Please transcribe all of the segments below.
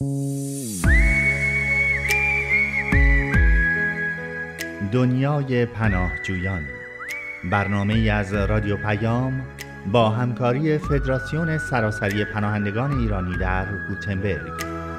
دنیای پناهجویان، برنامه‌ای از رادیو پیام با همکاری فدراسیون سراسری پناهندگان ایرانی در گوتنبرگ.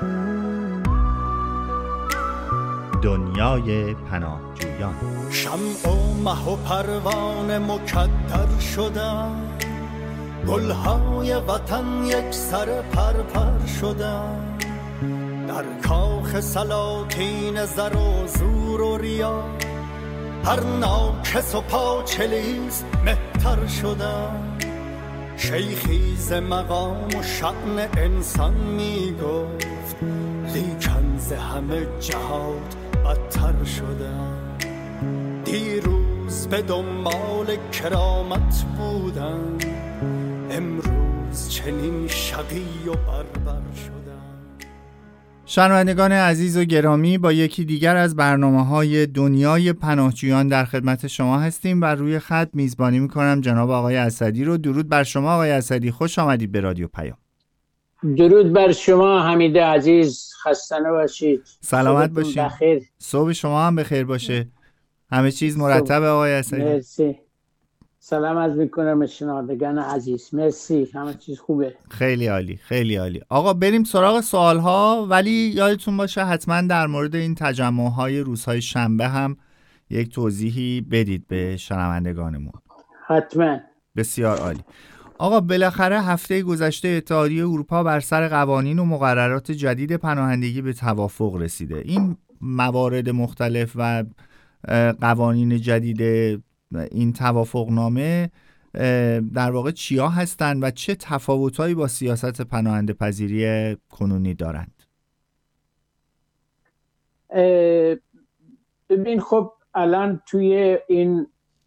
دنیای پناهجویان. شمع و مه و پروانه مکدر شدن، گلهای وطن یک سر پرپر شدن، در کاخ سلاطین زر و زور و ریا، هر ناکس و پاچلیز مهتر شدن. شیخی ز مقام و شأن انسان می گفت، لیکن ز همه جهات بدتر شدن. دیروز به دنبال کرامت بودن، امروز چنین شقی و بربر شدن. شنوندگان عزیز و گرامی، با یکی دیگر از برنامه‌های دنیای پناهجویان در خدمت شما هستیم و روی خط میزبانی می‌کنم جناب آقای اسدی رو. درود بر شما آقای اسدی، خوش آمدید به رادیو پیام. درود بر شما حمید عزیز، خسته نباشید. سلامت باشید. بخیر. صبح شما هم بخیر باشه. همه چیز مرتبه آقای اسدی؟ مرسی. سلام عرض میکنم به شنوندگان عزیز. مرسی، همه چیز خوبه. خیلی عالی، خیلی عالی. آقا بریم سراغ سوال‌ها، ولی یادتون باشه حتما در مورد این تجمع‌های روزهای شنبه هم یک توضیحی بدید به شنوندگانمون. حتما. بسیار عالی. آقا بالاخره هفته گذشته اتحادیه اروپا بر سر قوانین و مقررات جدید پناهندگی به توافق رسیده. این موارد مختلف و قوانین جدید این توافقنامه در واقع چیا هستند و چه تفاوت‌هایی با سیاست پناهنده پذیری کنونی دارند؟ ببین، خب الان توی این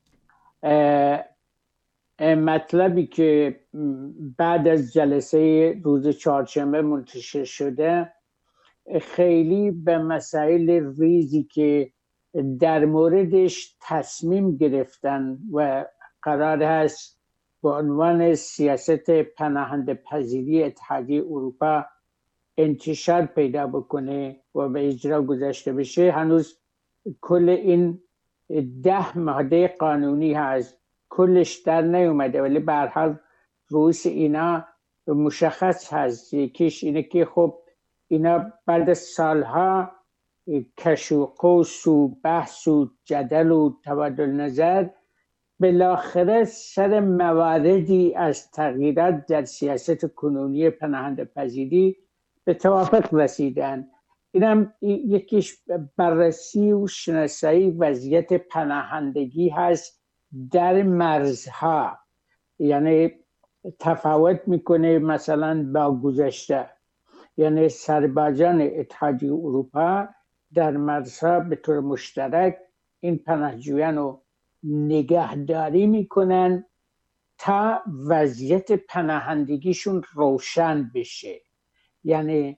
مطلبی که بعد از جلسه روز چهارشنبه منتشر شده، خیلی به مسائل ریزی که در موردش تصمیم گرفتن و قرار هست به عنوان سیاست پناهنده پذیری اتحادیه اروپا انتشار پیدا بکنه و به اجرا گذاشته بشه، هنوز کل این 10 ماده قانونی هست، کلش در نیومده، ولی به هر حال رؤوس اینا مشخص هست. یکیش اینه که خب اینا بعد از سالها کش و قوس و بحث و جدل و تبادل نظر، بالاخره سر مواردی از تغییرات در سیاست کنونی پناهنده پذیری به توافق رسیدن. اینم یکیش بررسی و شناسایی وضعیت پناهندگی هست در مرزها، یعنی تفاوت میکنه مثلا با گذشته. یعنی سربازان اتحادیه اروپا در مرزها به طور مشترک این پناهجویان رو نگهداری میکنن تا وضعیت پناهندگیشون روشن بشه. یعنی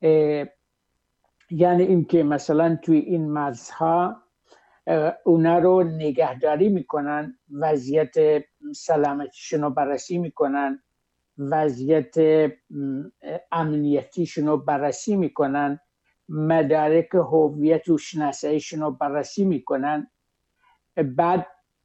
این که مثلا توی این مرزها اونا رو نگهداری میکنن، وضعیت سلامتیشون رو بررسی میکنن، وضعیت امنیتیشون رو بررسی میکنن، مدارک هویت و شناساییشون رو بررسی میکنن. بعد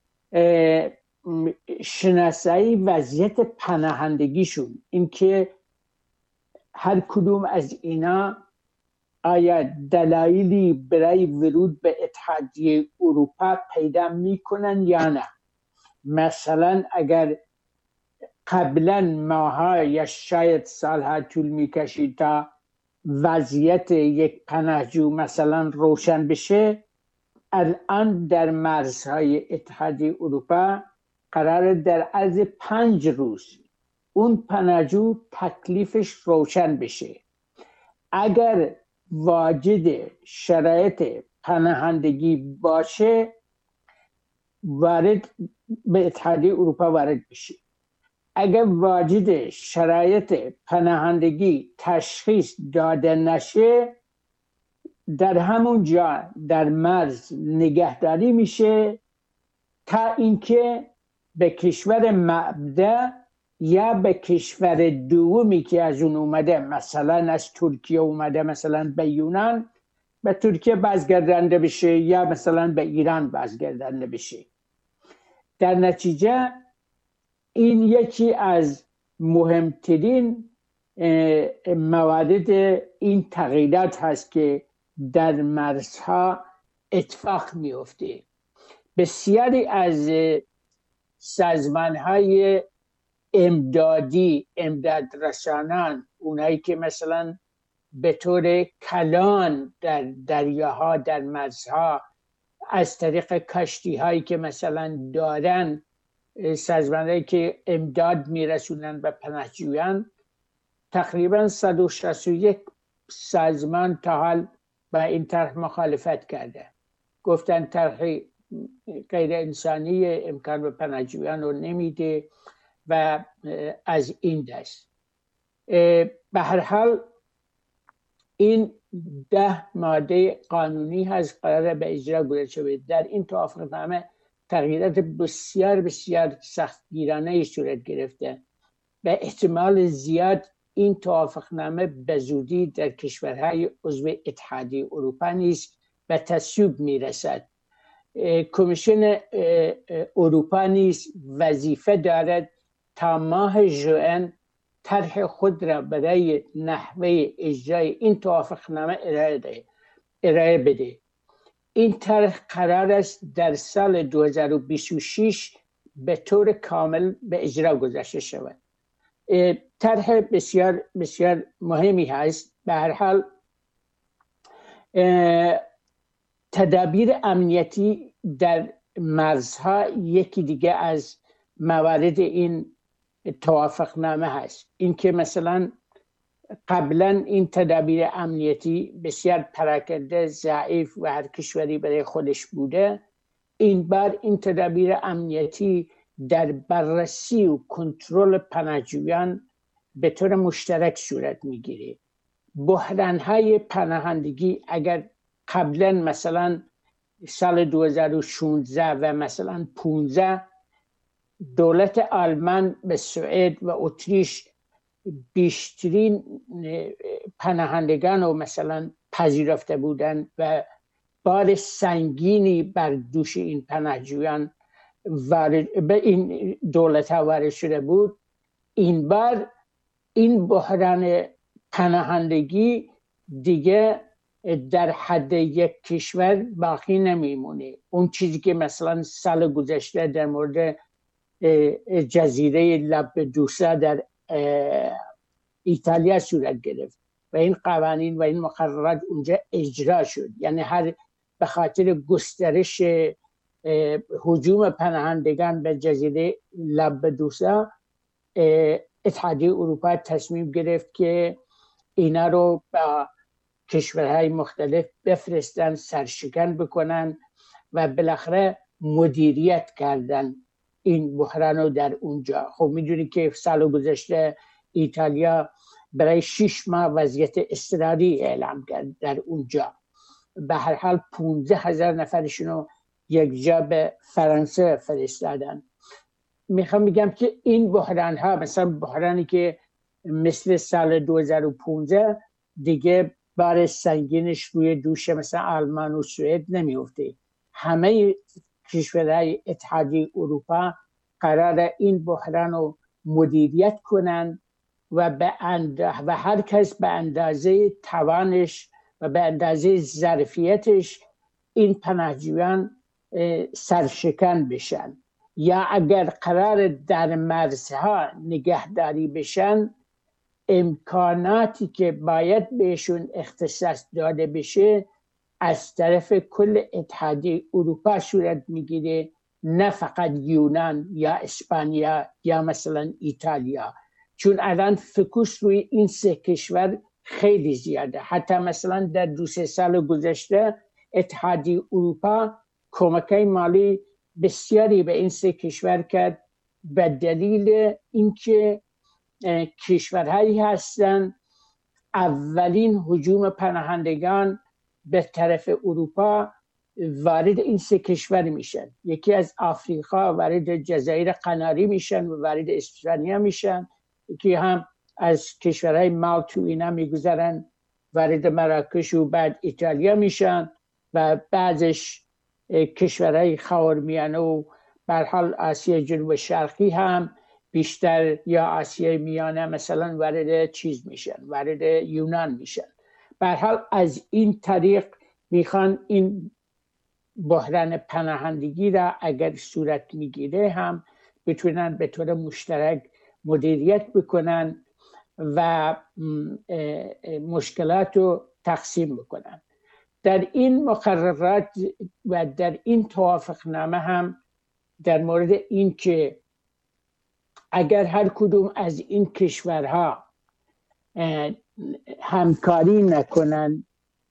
شناسایی وضعیت پناهندگیشون، اینکه هر کدوم از اینا آیا دلایلی برای ورود به اتحادیه اروپا پیدا میکنن یا نه. مثلا اگر قبلا ماها یا شاید سالها طول میکشید تا وضعیت یک پناهجو مثلا روشن بشه، الان در مرزهای اتحادیه اروپا قرار در عرض 5 روز اون پناهجو تکلیفش روشن بشه. اگر واجد شرایط پناهندگی باشه، وارد به اتحادیه اروپا وارد بشه. اگر واجد شرایط پناهندگی تشخیص داده نشه، در همون جا در مرز نگهداری میشه تا اینکه به کشور مبدأ یا به کشور دومی که از اون اومده، مثلا از ترکیه اومده مثلا به یونان، به ترکیه بازگردانده بشه یا مثلا به ایران بازگردانده بشه. در نتیجه این یکی از مهمترین موارد این تغییرات هست که در مرزها اتفاق میفته. بسیاری از سازمان‌های امدادی، امداد رسانان، اونایی که مثلا به طور کلان در دریاها، در مرزها، از طریق کشتی هایی که مثلا دارن، سازمان‌هایی که امداد میرسونن به پناهجویان، تقریبا 161 سازمان تا حال با این طرح مخالفت کرده، گفتن طرح غیر انسانی، امکان به پناهجویان رو نمیده و از این دست. به هر حال این 10 ماده قانونی هست قراره به اجرا گذاشته بشه. در این توافقنامه تغییرات بسیار بسیار سختگیرانه صورت گرفته و احتمال زیاد این توافقنامه به زودی در کشورهای عضو اتحادیه اروپا نیز به تصویب میرسد. کمیسیون اروپا نیز وظیفه دارد تا ماه ژوئن طرح خود را برای نحوه اجرای این توافقنامه ارائه بده. این طرح قرار است در سال 2026 به طور کامل به اجرا گذاشته شود. طرح بسیار بسیار مهمی هست. به هر حال تدابیر امنیتی در مرزها یکی دیگه از موارد این توافقنامه هست. این که مثلا قبلا این تدابیر امنیتی بسیار پراکنده، ضعیف و هر کشوری برای خودش بوده. این بار این تدابیر امنیتی در بررسی و کنترل پناهجویان به طور مشترک صورت میگیره. بحران‌های پناهندگی اگر قبلا مثلا سال 2016 و مثلا 15 دولت آلمان به سوئد و اتریش بیشترین پناهندگان رو مثلا پذیرفته بودند و بار سنگینی بر دوش این پناهجویان به این دولت ها وارد شده بود. این بار این بحران پناهندگی دیگه در حد یک کشور باقی نمیمونه. اون چیزی که مثلا سال گذشته در مورد جزیره لامپدوسا در ایتالیا صورت گرفت و این قوانین و این مقررات اونجا اجرا شد، یعنی هر به خاطر گسترش هجوم پناهندگان به جزیره لامپدوسا اتحادیه اروپا تصمیم گرفت که اینا رو با کشورهای مختلف بفرستن، سرشکن بکنن و بالاخره مدیریت کردن این بحران رو در اونجا. خب میدونی که سال گذشته ایتالیا برای 6 ماه وضعیت اضطراری اعلام کرد در اونجا. به هر حال 15,000 نفرشون رو یک جا به فرانسه فرستادن. میخوام بگم که این بحران ها، مثلا بحرانی که مثل سال 2015 دیگه بار سنگینش روی دوش مثلا آلمان و سوئد نمیفته. همه کشورهای اتحادیه اروپا قرار این بحران رو مدیریت کنن و و هر کس به اندازه توانش و به اندازه ظرفیتش این پناهجویان سرشکن بشن، یا اگر قرار در مرزها نگهداری بشن امکاناتی که باید بهشون اختصاص داده بشه از طرف کل اتحادیه اروپا صورت میگیره، نه فقط یونان یا اسپانیا یا مثلا ایتالیا. چون الان فوکوس روی این 3 کشور خیلی زیاده. حتی مثلا در 2-3 سال گذشته اتحادیه اروپا کمک‌های مالی بسیاری به این 3 کشور کرد به دلیل اینکه کشورهایی هستند اولین هجوم پناهندگان به طرف اروپا وارد این سه کشور میشن. یکی از آفریقا وارد جزایر قناری میشن و وارد اسپانیا میشن. یکی هم از کشورهای مالت و اینا میگذرن وارد مراکش و بعد ایتالیا میشن و بعضش کشورهای خاورمیانه و به هر حال آسیای جنوب شرقی هم بیشتر یا آسیای میانه مثلا وارد چیز میشن، وارد یونان میشن. به هر حال از این طریق میخوان این بحران پناهندگی را اگر صورت میگیره هم بتونن به طور مشترک مدیریت بکنن و مشکلات رو تقسیم بکنن. در این مقررات و در این توافقنامه هم در مورد این که اگر هر کدوم از این کشورها همکاری نکنن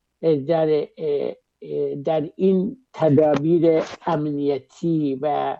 در این تدابیر امنیتی و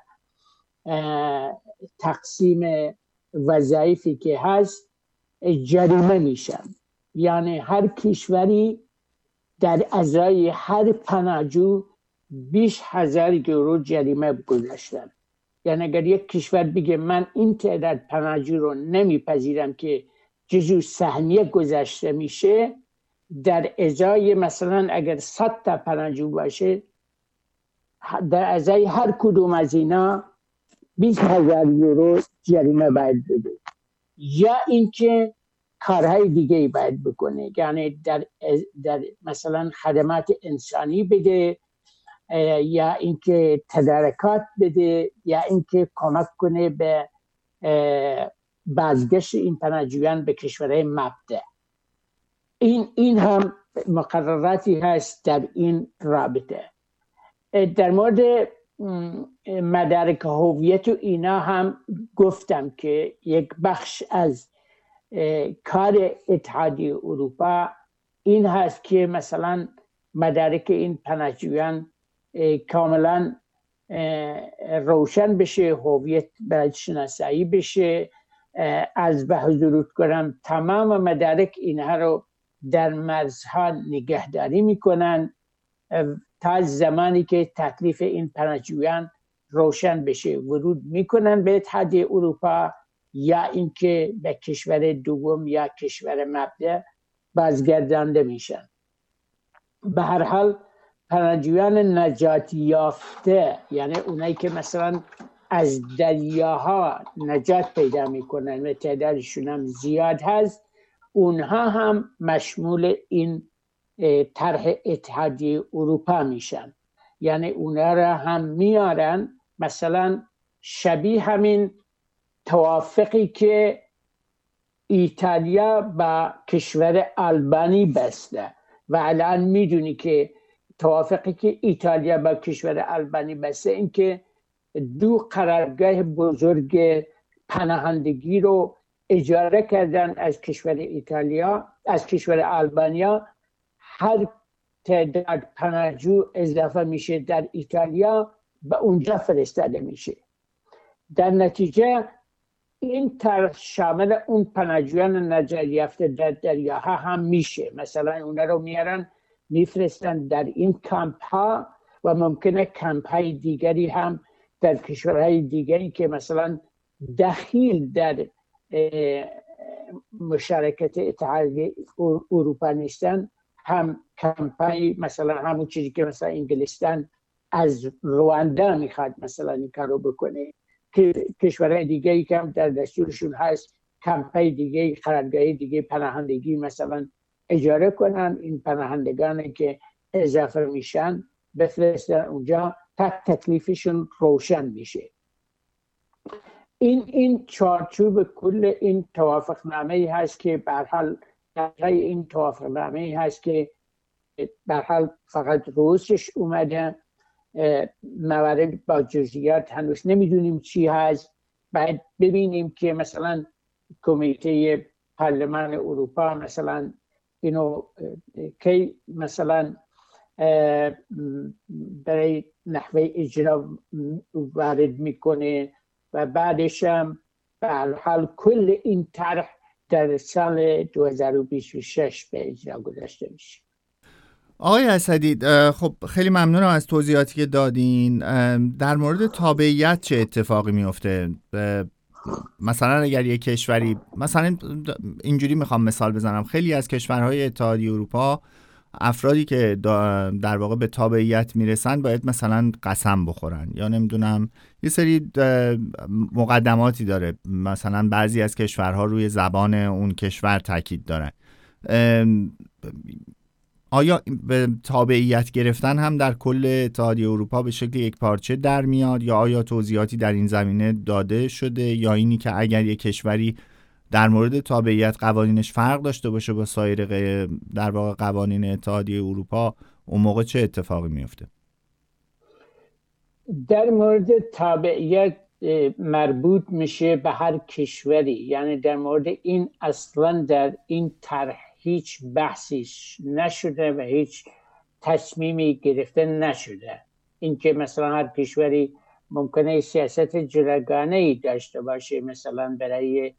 تقسیم وظایفی که هست جریمه میشن. یعنی هر کشوری در ازای هر پناهجو 20,000 یورو جریمه گذاشتن. یعنی اگر یک کشور بگه من این تعداد پناهجو رو نمیپذیرم که جزو سهمیه گذاشته میشه، در ازای مثلا اگر 100 تا پناهجو باشه در ازای هر کدوم از اینا 20,000 یورو جریمه باید بده، یا اینکه کارهای دیگه باید بکنه. یعنی در مثلا خدمات انسانی بده، یا اینکه تدارکات بده، یا اینکه کمک کنه به بازگشت این پناهجویان به کشورهای مبدأ. این هم مقرراتی هست در این رابطه. در مورد مدارک هویت و اینا هم گفتم که یک بخش از کار اتحادیه اروپا این هست که مثلا مدارک این پناهجویان کاملا روشن بشه، هویت باید شناسایی بشه. از به حضورت کنم تمام مدارک اینها رو در مرزها نگهداری میکنن تا زمانی که تکلیف این پناهجویان روشن بشه ورود میکنن به اتحادیه اروپا، یا اینکه به کشور دوم یا کشور مبدأ بازگردانده میشن. به هر حال پناهجویان نجات یافته، یعنی اونایی که مثلا از دریاها نجات پیدا میکنن و تعدادشون هم زیاد هست، اونها هم مشمول این طرح اتحادیه اروپا میشن. یعنی اونها را هم میارن، مثلا شبیه همین توافقی که ایتالیا با کشور آلبانی بسته و الان میدونی که توافقی که ایتالیا با کشور آلبانی بسته این که 2 قرارگاه بزرگ پناهندگی رو اجاره کردن از کشور ایتالیا، از کشور آلبانیا. هر تعداد پناهجو اضافه میشه در ایتالیا به اونجا فرستاده میشه. در نتیجه این طرح شامل اون پناهجویان نجات یافته در دریاها هم میشه. مثلا اونا رو میارن میفرستن در این کمپ ها و ممکنه کمپ های دیگری هم در کشورهای دیگری که مثلا دخیل در مشارکت اتحادیه اروپا نیستن هم کمپای مثلا همون چیزی که مثلا انگلستان از رواندا میخواد مثلا این کارو بکنه، که کشورهای دیگری که هم در دستورشون هست کمپای دیگه، قرارگاه دیگه پناهندگی مثلا اجاره کنن، این پناهندگانی که اضافه میشن بفرستن اونجا تا تکلیفشون روشن میشه. این چارچوب کل این توافقنامه هست که به هر حال این توافقنامه هست که به هر حال فقط روزش اومده، موارد با جزئیات هنوز نمیدونیم چی هست. باید ببینیم که مثلا کمیته پارلمان اروپا مثلا اینو که مثلا برای نحوه اجرا وارد میکنه و بعدش هم به هر حال کل این طرح در سال 2026 به اجرا گذاشته میشه. آقای اسدی، خب خیلی ممنونم از توضیحاتی که دادین. در مورد تابعیت چه اتفاقی میفته؟ مثلا اگر یک کشوری، مثلا اینجوری میخوام مثال بزنم، خیلی از کشورهای اتحادیه اروپا افرادی که در واقع به تابعیت میرسن باید مثلا قسم بخورن یا نمیدونم یه سری مقدماتی داره، مثلا بعضی از کشورها روی زبان اون کشور تاکید دارن. آیا به تابعیت گرفتن هم در کل اتحادیه اروپا به شکل یک پارچه در میاد یا آیا توضیحاتی در این زمینه داده شده، یا اینی که اگر یک کشوری در مورد تابعیت قوانینش فرق داشته باشه با سایر در واقع قوانین اتحادیه اروپا، اون موقع چه اتفاقی میفته؟ در مورد تابعیت مربوط میشه به هر کشوری، یعنی در مورد این اصلا در این طرح هیچ بحثی نشده و هیچ تصمیمی گرفته نشده. اینکه مثلا هر کشوری ممکنه سیاست جداگانه‌ای داشته باشه، مثلا برای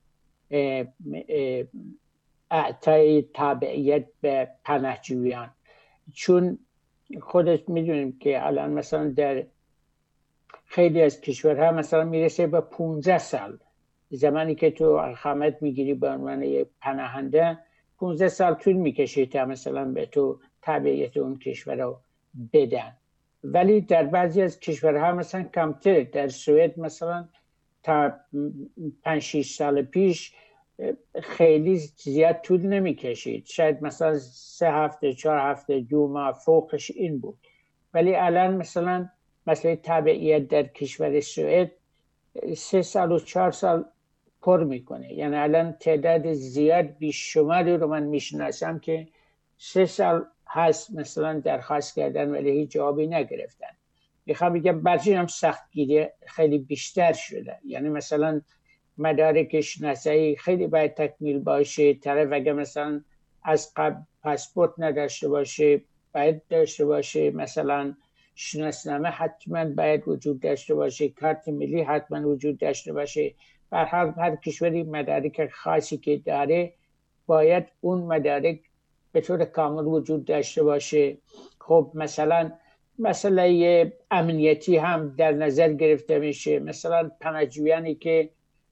اعطای تابعیت به پناهجویان، چون خودت میدونیم که الان مثلا در خیلی از کشورها مثلا میرسه به 15 سال زمانی که تو اقامت میگیری به عنوان پناهنده، 15 سال طول میکشه تا مثلا به تو تابعیت اون کشور رو بدن. ولی در بعضی از کشورها مثلا کمتر، در سوئد مثلا تا 5-6 سال پیش خیلی زیاد طول نمیکشید، شاید مثلا 3 هفته 4 هفته 2 ماه فوقش این بود. ولی الان مثلا تابعیت در کشور سوئد 3 سال و 4 سال پر میکنه. یعنی الان تعداد زیاد بیشماری رو من میشناسم که 3 سال هست مثلا درخواست کردن ولی هیچ جوابی نگرفتن. میخوام بگم بعضی هم سختگیری خیلی بیشتر شده، یعنی مثلا مدارک شناسایی خیلی باید تکمیل باشه، طرف اگه مثلا از قبل پاسپورت نداشته باشه باید داشته باشه، مثلا شناسنامه حتما باید وجود داشته باشه، کارت ملی حتما وجود داشته باشه. در هر کشوری مدارک خاصی که داره باید اون مدارک به طور کامل وجود داشته باشه. خب مثلا مسئله امنیتی هم در نظر گرفته میشه، مثلا پناهجویانی که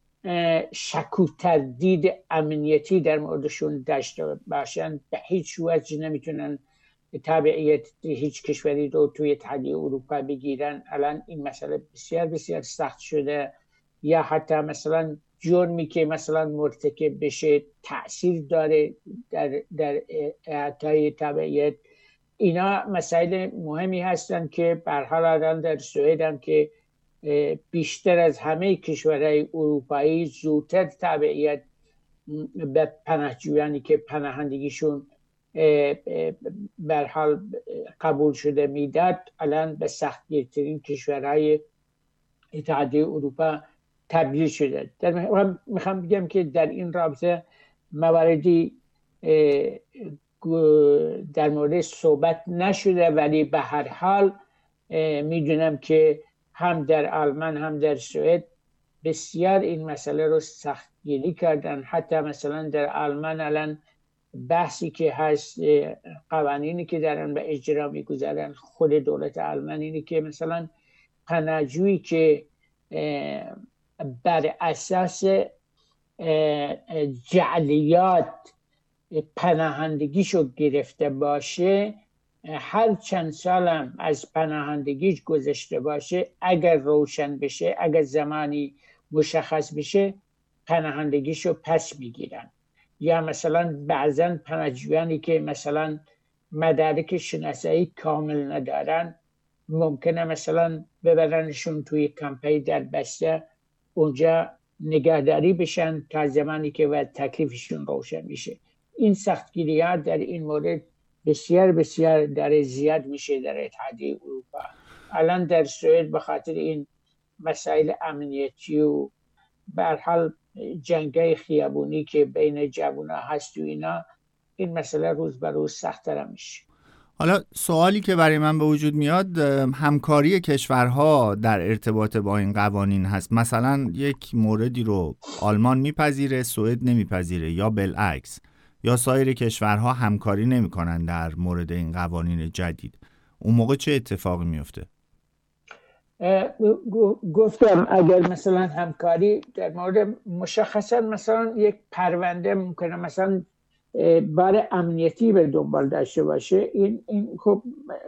شک و تردید امنیتی در موردشون داشته باشن به هیچ وجه نمیتونن تابعیت هیچ کشوری رو توی اتحادیه اروپا بگیرن. الان این مسئله بسیار بسیار سخت شده. یا حتی مثلا جرمی که مثلا مرتکب بشه تأثیر داره در اعطای تابعیت. اینا مسائل مهمی هستن که به هر حال الان در سوئد هم که بیشتر از همه کشورهای اروپایی زودتر تابعیت به پناهجویانی که پناهندگیشون به هر حال قبول شده میداد، الان به سختگیرترین کشورهای اتحادیه اروپا تبدیل شده. میخوام بگم که در این رابطه مواردی در مورد صحبت نشده، ولی به هر حال میدونم که هم در آلمان هم در سوئد بسیار این مسئله رو سختگیری کردن. حتی مثلا در آلمان الان بحثی که هست، قوانینی که دارن به اجرا میگذارن خود دولت آلمان اینه که مثلا پناهجویی که بر اساس جعلیات پناهندگیشو گرفته باشه، هر چند سالم از پناهندگیش گذشته باشه، اگر روشن بشه، اگر زمانی مشخص بشه، پناهندگیشو پس میگیرن. یا مثلا بعضن پناهجویانی که مثلا مدارک شناسایی کامل ندارن ممکنه مثلا ببرنشون توی کمپی در بسته، اونجا نگهداری بشن تا زمانی که وقت تکلیفشون روشن میشه. این سختگیری‌ها در این مورد بسیار بسیار در زیاد میشه در اتحادیه اروپا. الان در سوئد به خاطر این مسائل امنیتی و به هر حال جنگای خیابونی که بین جوونا هست و اینا، این مسئله روز به روز سخت‌تر میشه. حالا سوالی که برای من به وجود میاد، همکاری کشورها در ارتباط با این قوانین هست. مثلا یک موردی رو آلمان میپذیره، سوئد نمیپذیره، یا بالعکس. یا سایر کشورها همکاری نمی‌کنن در مورد این قوانین جدید، اون موقع چه اتفاقی میفته؟ گفتم اگر مثلا همکاری در مورد مشخصا مثلا یک پرونده ممکنه مثلا بار امنیتی به دنبال داشته باشه، این خب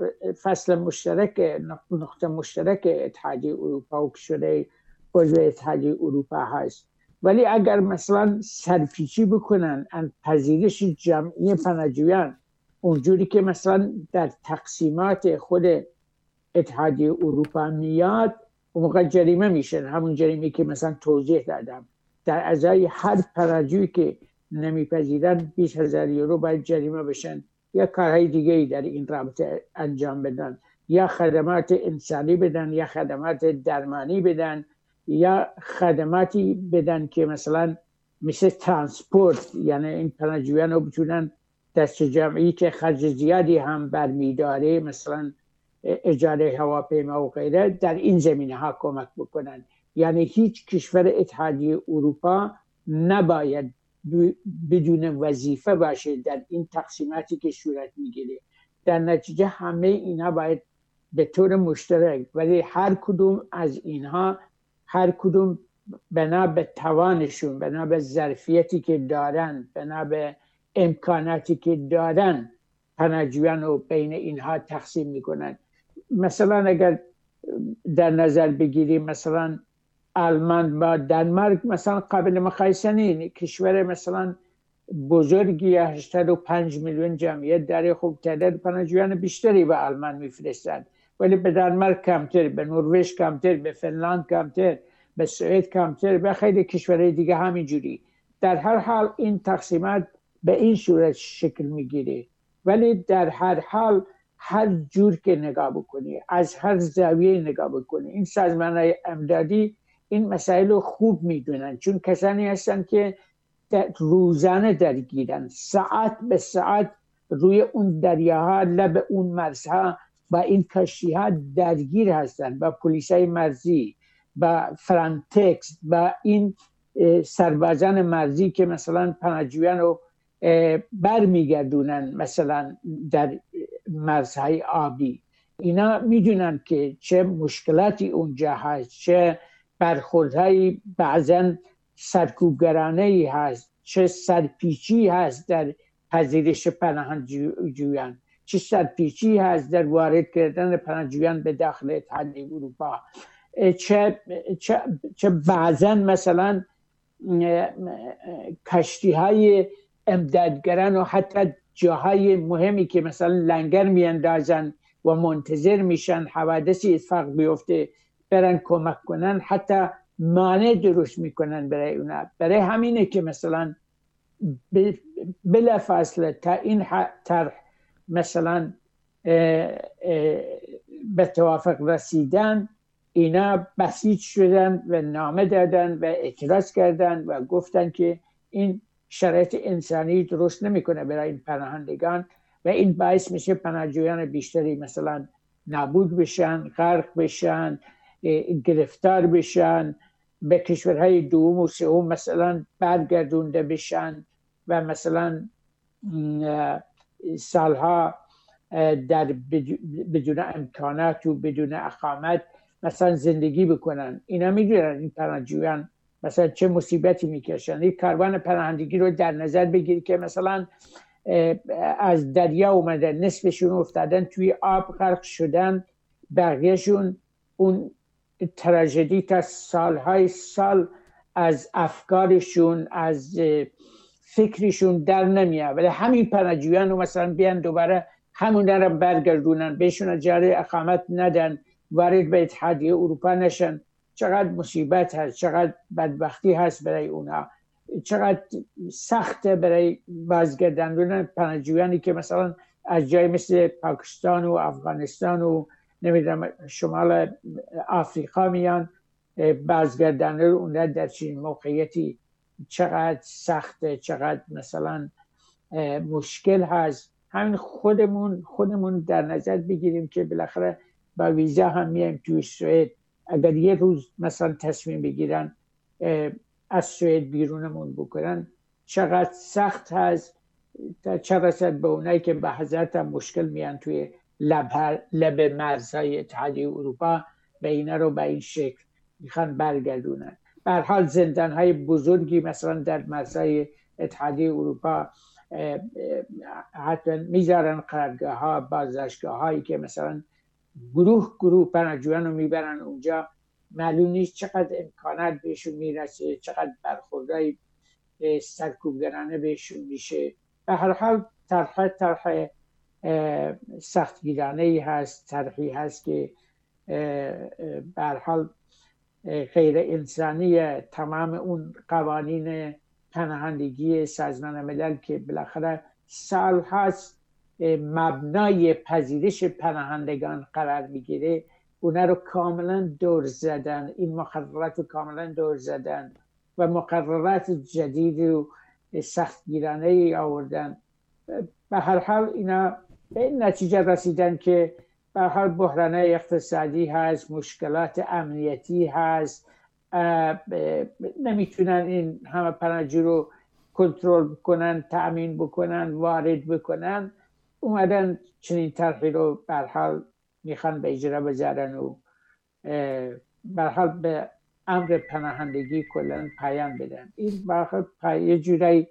فصل مشترک، نقطه مشترک اتحادیه اروپا و شده عضو اتحادیه اروپا هست. ولی اگر مثلا سرپیچی بکنن ان پذیرش جمعی پناهجویان اونجوری که مثلا در تقسیمات خود اتحادیه اروپا میاد، اون موقع جریمه میشن، همون جریمه که مثلا توضیح دادم. در ازای هر پناهجویی که نمیپذیرن 20,000 یورو باید جریمه بشن، یا کارهای دیگه در این رابطه انجام بدن، یا خدمات انسانی بدن، یا خدمات درمانی بدن، یا خدماتی بدن که مثلا مثل ترانسپورت، یعنی این پناهجویان رو بتونن دست جمعی که خرج زیادی هم برمیداره، مثلا اجاره هواپیما و غیره، در این زمینه ها کمک بکنن. یعنی هیچ کشور اتحادیه اروپا نباید بدون وظیفه باشه در این تقسیماتی که صورت میگیره. در نتیجه همه اینها باید به طور مشترک، ولی هر کدوم از اینها، هر کدوم بنا به توانشون، بنا به ظرفیتی که دارن، بنا به امکاناتی که دارن، پناهجویان رو بین اینها تقسیم میکنن. مثلا اگر در نظر بگیریم مثلا آلمان با دانمارک مثلا قابل مقایسه نیست، کشور مثلا بزرگی 85 میلیون جمعیت داره، خوب تعداد پناهجویان بیشتری به آلمان میفرستند، ولی به دانمارک کمتر، به نروژ کمتر، به فنلاند کمتر، به سوئد کمتر، به خیلی کشورهای دیگه همینجوری. در هر حال این تقسیمات به این صورت شکل میگیره، ولی در هر حال هر جور که نگاه بکنی، از هر زاویه نگاه بکنی، این سازمان‌های امدادی این مسائل رو خوب میدونن، چون کسانی هستن که روزانه درگیرن، ساعت به ساعت روی اون دریاها، لب اون مرزها با این کشتی‌ها درگیر هستن، با پلیسای مرزی، با فرانتکس، با این سربازان مرزی که مثلا پناهجویان رو برمیگردونن مثلا در مرزهای آبی. اینا میدونن که چه مشکلاتی اونجا هست، چه برخوردهایی بعضن سرکوبگرانه‌ای هست، چه سرپیچی هست در پذیرش پناهجویان، چه سرپیچی هست در وارد کردن پناهجویان به داخل اتحادیه اروپا، چه بعضن مثلا کشتی‌های امدادگران و حتی جاهای مهمی که مثلا لنگر میاندازن و منتظر میشن حوادثی اتفاق بیفته برن کمک کنن، حتی مانع درست میکنن برای اونا. برای همینه که مثلا بلافاصله تا این طرح مثلا به توافق رسیدن، اینا بسیج شدن و نامه دادن و اعتراض کردن و گفتن که این شرایط انسانی درست نمیکنه برای این پناهندگان و این باعث میشه پناهجویان بیشتری مثلا نابود بشن، غرق بشن، گرفتار بشن، به کشورهای دوم و سوم مثلا برگردونده بشن و مثلا سالها در بدون امکانات و بدون اقامت مثلا زندگی بکنن. اینا میدونن این پناهجویان مثلا چه مصیبتی میکشن. این کاروان پناهندگی رو در نظر بگیری که مثلا از دریا اومدن، نصفشون افتادن توی آب غرق شدن، بقیهشون اون تراژدی تا سالهای سال از افکارشون، از فکرشون در نمیاد، ولی همین پناهجویان رو مثلا بیان دوباره همون رو برگردونن، بهشون اجازه اقامت ندن، وارد به اتحادیه اروپا نشن. چقدر مصیبت هست، چقدر بدبختی هست برای اونها، چقدر سخته برای بازگرداندن پناهجویانی که مثلا از جای مثل پاکستان و افغانستان و نمیدونم شمال آفریقا میان، بازگرداندن اونها در چنین موقعیتی چقدر سخته، چقدر مثلا مشکل هست. همین خودمون در نظر بگیریم که بالاخره با ویزا هم میایم توی سوئد، اگر یه روز مثلا تصمیم بگیرن از سوئد بیرونمون بکنن، چقدر سخت هست چه رسد به اونایی که به حضرت هم مشکل میان توی لب مرزهای اتحادیه اروپا، به اینا رو به این شکل میخوان برگردونن. به هر حال زندانهای بزرگی مثلا در مرزهای اتحادیه اروپا حتی میذارن قرارگاه ها، بازداشتگاه هایی که مثلا گروه پناهجویان رو میبرن اونجا، معلوم نیست چقدر امکانات بهشون میرسه، چقدر برخوردهای سرکوبگرانه بهشون میشه. به هر حال طرح سختگیرانه‌ای هست، طرحی هست که به هر حال غیر انسانی تمام اون قوانین پناهندگی سازمان ملل که بالاخره سال هست مبنای پذیرش پناهندگان قرار میگیره، اونا رو کاملا دور زدن، این مقررات رو کاملا دور زدن و مقررات جدید و سختگیرانه‌ای آوردن. به هر حال اینا به این نتیجه رسیدن که به هر حال بحران اقتصادی هست، مشکلات امنیتی هست، نمیتونن این همه پناهجو رو کنترل بکنن، تأمین بکنن، وارد بکنن. اومدن چنین طرحی رو به هر حال میخوان به اجرا بذارن و به هر حال به امر پناهندگی کلا پایان بدن. این به هر حال یه جورایی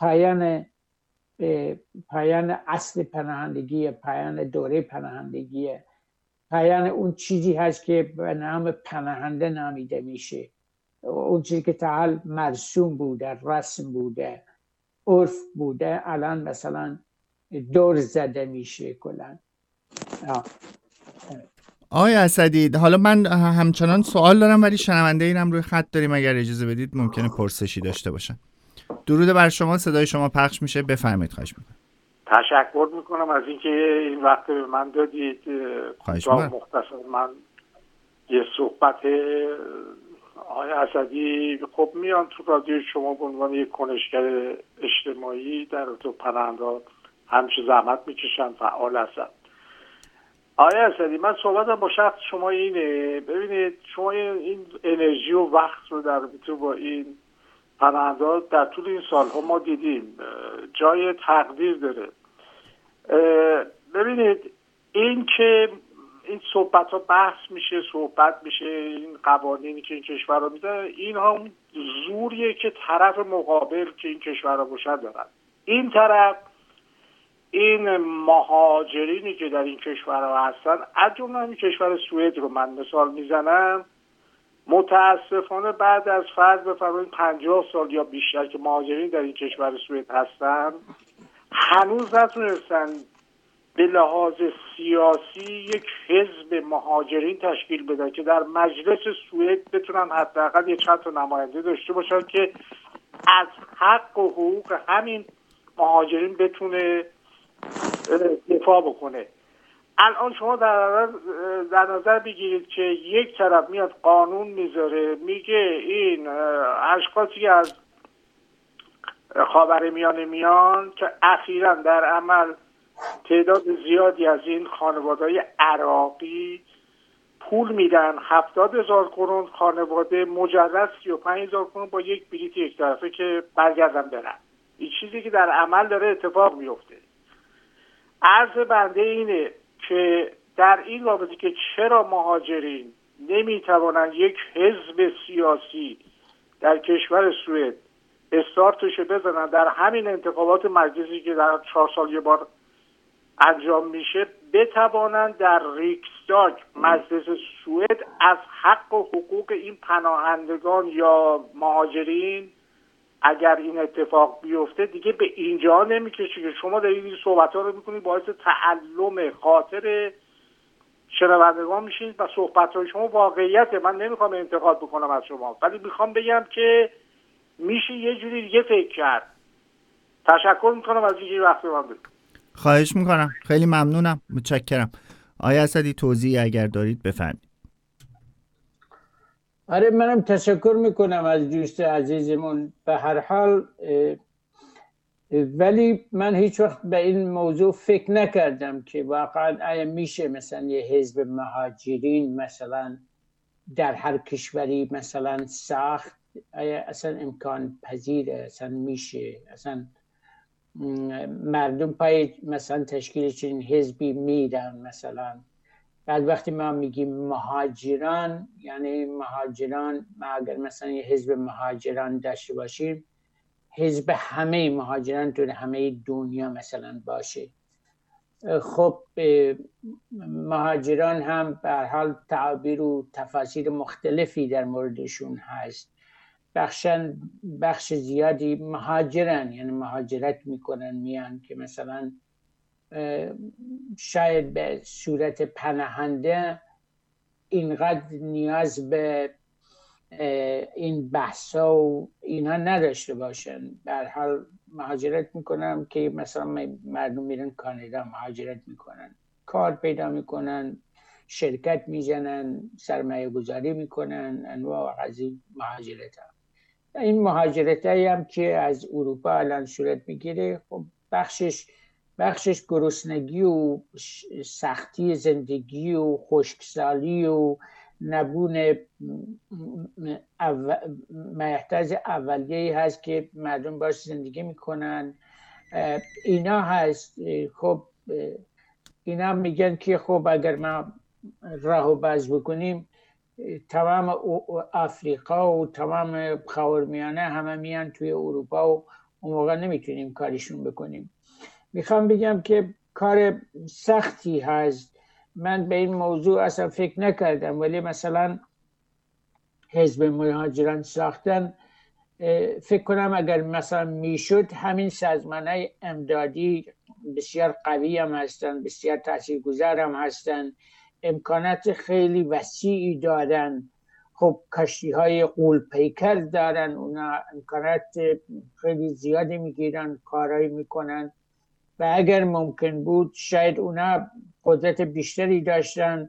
پایان اصل پناهندگی، پایان دوره پناهندگی، پایان اون چیزی هست که به نام پناهنده نامیده میشه، اون چیزی که تا حال مرسوم بوده، رسم بوده، عرف بوده، الان مثلا دور زده میشه کلا. آقای اسدی، حالا من همچنان سوال دارم ولی شنونده اینم روی خط داریم، اگر اجازه بدید ممکنه پرسشی داشته باشن. درود بر شما، صدای شما پخش میشه، بفرمایید. خواهش میکنم. تشکر میکنم از اینکه این وقت به من دادید. مختصر من یه صحبت آقای اسدی خب میان تو رادیو شما به عنوان یک کنشگر اجتماعی در تو پناهنده همیشه زحمت میکشن، فعال هستن. آقای اسدی، من صحبتم با شخص شما اینه، ببینید شما این انرژی و وقت رو در تو با این پناهنده در طول این سالها ما دیدیم جای تقدیر داره. ببینید این که این صحبت ها بحث میشه، صحبت میشه، این قوانینی که این کشورها میده، این هم زوریه که طرف مقابل که این کشورها باشد دارن. این طرف این مهاجرینی که در این کشورها هستن، از جمله این کشور سوئد رو من مثال میزنم، متاسفانه بعد از فرض بفرمایید 50 سال یا بیشتر که مهاجرین در این کشور سوئد هستن، هنوز نتونستن به لحاظ سیاسی یک حزب مهاجرین تشکیل بدن که در مجلس سوئد بتونن حداقل یک چند تا نماینده داشته باشن که از حق و حقوق همین مهاجرین بتونه دفاع بکنه. الان شما در نظر بگیرید که یک طرف میاد قانون میذاره، میگه این اشخاصی که از خاورمیانه میان که اخیراً در عمل تعداد زیادی از این خانواده‌های عراقی پول میدن، 70,000 کرون خانواده، مجرد 35,000 کرون با یک بلیط یک طرفه که برگردن برن. این چیزی که در عمل داره اتفاق میفته. عرض بنده اینه که در این رابطه که چرا مهاجرین نمیتوانند یک حزب سیاسی در کشور سوئد استارتشو بزنن، در همین انتخابات مجلسی که در 4 سال یه بار انجام میشه، بتوانند در ریکستاگ مجلس سوئد از حق و حقوق این پناهندگان یا مهاجرین اگر این اتفاق بیفته دیگه به اینجا نمیکشه که شما دارید این صحبت‌ها رو میکنید، باعث تعلم خاطر شنوندگان میشید و صحبت‌های شما واقعیته. من نمیخوام انتقاد بکنم از شما، ولی میخوام بگم که میشه یه جوری دیگه فکر کرد. تشکر میکنم از اینکه وقت من بدید. خواهش میکنم، خیلی ممنونم، متشکرم. آقای اسدی توضیح اگر دارید بفرمایید. آره، منم تشکر میکنم از دوست عزیزمون. به هر حال ولی من هیچ وقت به این موضوع فکر نکردم که واقعا آیا میشه مثلا یه حزب مهاجرین مثلا در هر کشوری مثلا ساخت، آیا اصلا امکان پذیره، اصلا میشه، اصلا مردم پای مثلا تشکیل چنین حزبی میدن. مثلا بعد وقتی ما میگیم مهاجران، یعنی مهاجران، ما اگر مثلا یه حزب مهاجران داشته باشیم، حزب همه مهاجران تو همه دنیا مثلا باشه. خب مهاجران هم به هر حال تعابیر و تفاسیر مختلفی در موردشون هست. بخش زیادی مهاجرن، یعنی مهاجرت میکنن، میان که مثلا شاید به صورت پناهنده اینقدر نیاز به این بحثا و اینا نداشته باشن. به هر حال مهاجرت میکنن که مثلا مردم میرن کانادا، مهاجرت میکنن، کار پیدا میکنن، شرکت میزنن، سرمایه گذاری میکنن، انواع از این مهاجرت ها. این مهاجرت هایی هم که از اروپا الان صورت میگیره، خب بخشش گرسنگی و سختی زندگی و خشکسالی و نبون محتاج اولیه‌ای هست که مردم باش زندگی میکنن، اینا هست. خب اینا میگن که خب اگر ما راهو باز بکنیم، تمام آفریقا و تمام خاورمیانه همه میان توی اروپا و اون موقع نمیتونیم کارشون بکنیم. میخوام بگم که کار سختی هست. من به این موضوع اصلا فکر نکردم، ولی مثلا حزب مهاجران ساختن، فکر کنم اگر مثلا میشد همین سازمان‌های امدادی بسیار قوی هم هستن، بسیار تاثیرگذار هم هستن، امکانات خیلی وسیعی دارن. خب کشتی‌های غول‌پیکر دارن، اونا امکانات خیلی زیادی میگیرن، کارایی میکنن و اگر ممکن بود شاید اونا قدرت بیشتری داشتن.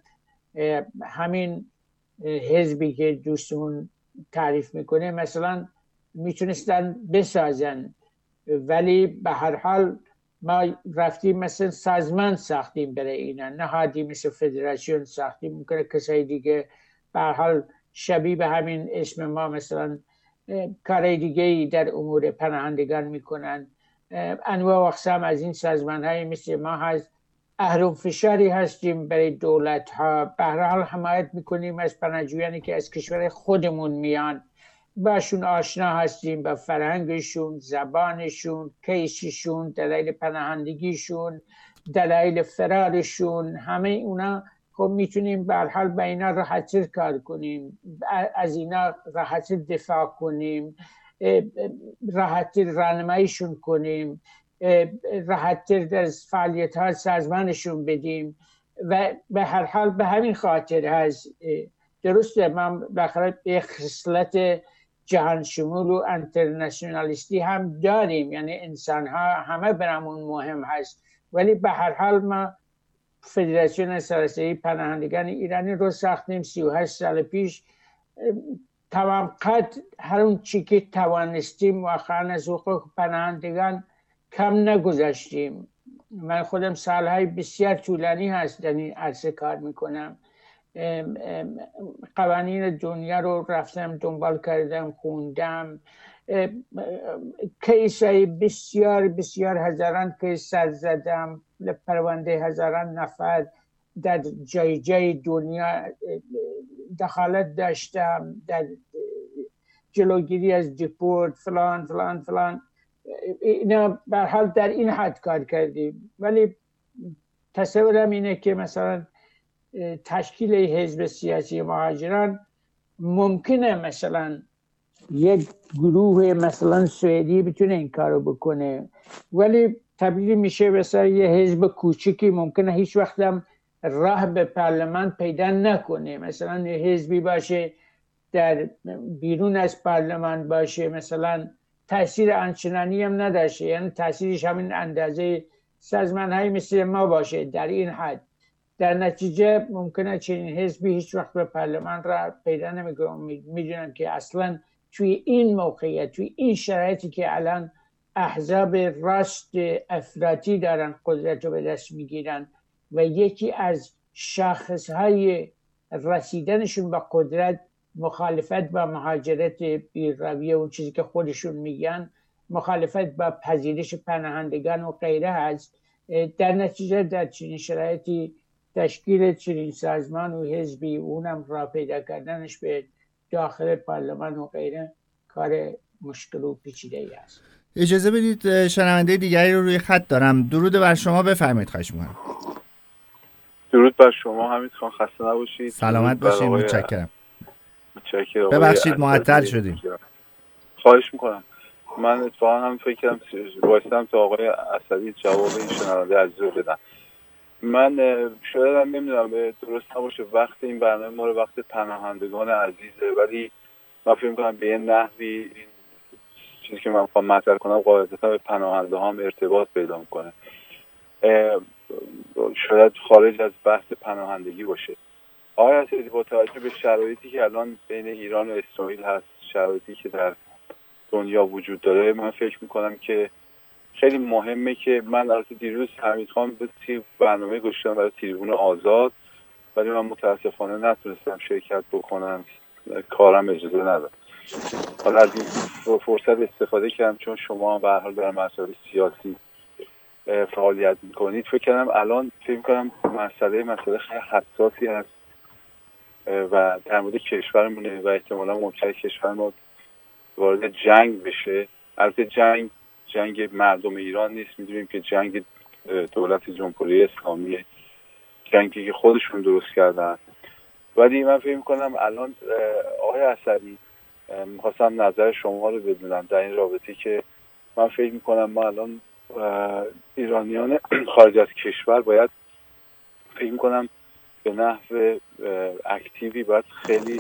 همین حزبی که دوستمون تعریف میکنه مثلا میتونستن بسازن، ولی به هر حال ما رفتیم مثلا سازمان ساختیم برای اینا، نهادی مثل فدراسیون ساختیم. ممکنه کسای دیگه به هر حال شبیه به همین اسم ما مثلا کارهای دیگه در امور پناهندگان میکنن. انواع و اقسام از این سازمان های مثل ما هست. اهرم فشاری هستیم برای دولت ها، به هر حال حمایت میکنیم از پناهجویانی که از کشور خودمون میان، باشون آشنا هستیم، با فرهنگشون، زبانشون، کیسشون، دلایل پناهندگیشون، دلایل فرارشون، همه اونا خب میتونیم به هر حال با اینا راحت‌تر کار کنیم، از اینا راحت‌تر دفاع کنیم، راحت‌تر راهنماییشون کنیم، راحت‌تر در فعالیت‌ها سازمانشون بدیم و به هر حال به همین خاطر هست. درسته ما بالاخره یک خصلت جهان شمول و انترنشنالیستی هم داریم، یعنی انسان ها همه برامون مهم هست، ولی به هر حال ما فدراسیون سراسری پناهندگان ایرانی رو ساختیم 38 سال پیش. تمام قد هر اون چی که توانستیم واقعا از حقوق پناهندگان کم نگذاشتیم. من خودم سالهای بسیار طولانی هست در این عرصه کار میکنم. قوانین دنیا رو رفتم دنبال کردم، خوندم، کیسای بسیار بسیار هزاران کیس سر زدم، پرونده هزاران نفر در جای جای دنیا دخالت داشتم، در جلوگیری از دیپورت فلان فلان فلان. اینا به هر حال در این حد کار کردیم، ولی تصورم اینه که مثلا تشکیل حزب سیاسی مهاجران ممکنه مثلا یک گروه مثلا سوئدی بتونه این کارو بکنه، ولی تبدیل میشه مثلا یه حزب کوچیکی، ممکنه هیچ وقت هم راه به پارلمان پیدا نکنه. مثلا یه حزبی باشه در بیرون از پارلمان باشه، مثلا تاثیر آنچنانی هم نداشته، یعنی تاثیرش همین اندازه سازمان‌های مثل ما باشه در این حد. در نتیجه ممکنه چنین حزبی هیچ وقت به پارلمان را پیدا نمیکنه. میدونن که اصلا توی این موقعیت، توی این شرایطی که الان احزاب راست افراطی دارن قدرت رو به دست میگیرن و یکی از شاخصهای رسیدنشون به قدرت مخالفت با مهاجرت بی‌رویه، اون چیزی که خودشون میگن مخالفت با پذیرش پناهندگان و غیره هست. در نتیجه در چنین شرایطی تشکیل چنین سازمان و حزبی، اونم راه پیدا کردنش به داخل پارلمان و غیره، کار مشکل و پیچیده ای است. اجازه بدید شنونده دیگری رو روی خط دارم. درود بر شما، بفرمایید. خواهش می‌کنم. درود بر شما حمید خان، خسته نباشید. سلامت باشید. متشکرم. ببخشید معطل شدیم. خواهش میکنم. من اتفاقا هم فکر کردم وایسادم تا آقای اسدی جواب این شنونده عزیز رو بدن. من شاید هم نمیدونم درست نباشه وقت این برنامه ما رو وقت پناهندگان عزیزه، ولی من فکر میکنم به یه نحوی این چیزی که من میخوام مطرح کنم قاعدتا به پناهنده هم ارتباط پیدا میکنه. شاید خارج از بحث پناهندگی باشه. آقای اسدی، با توجه به شرایطی که الان بین ایران و اسرائیل هست، شرایطی که در دنیا وجود داره، من فکر میکنم که خیلی مهمه که من البته دیروز حمید خان به برنامه گوشتم برای تریبون آزاد، ولی من متاسفانه نتونستم شرکت بکنم، کارم اجازه نداد. حالا از این فرصت استفاده کردم چون شما به هر حال در مسائل سیاسی فعالیت میکنید. فکر کنم الان مسئله خیلی حساسی هست و در مورد کشورمونه و احتمالا ممکنه کشور ما وارد جنگ بشه. البته جنگ مردم ایران نیست، میدونیم که جنگ دولت جمهوری اسلامی، جنگی که خودشون درست کردن. ولی من فکر می‌کنم الان آقای اسدی، می‌خواستم نظر شما رو بدونم در این رابطه که من فکر می‌کنم ما الان ایرانیان خارج از کشور باید فکر می‌کنم به نحو اکتیوی باید خیلی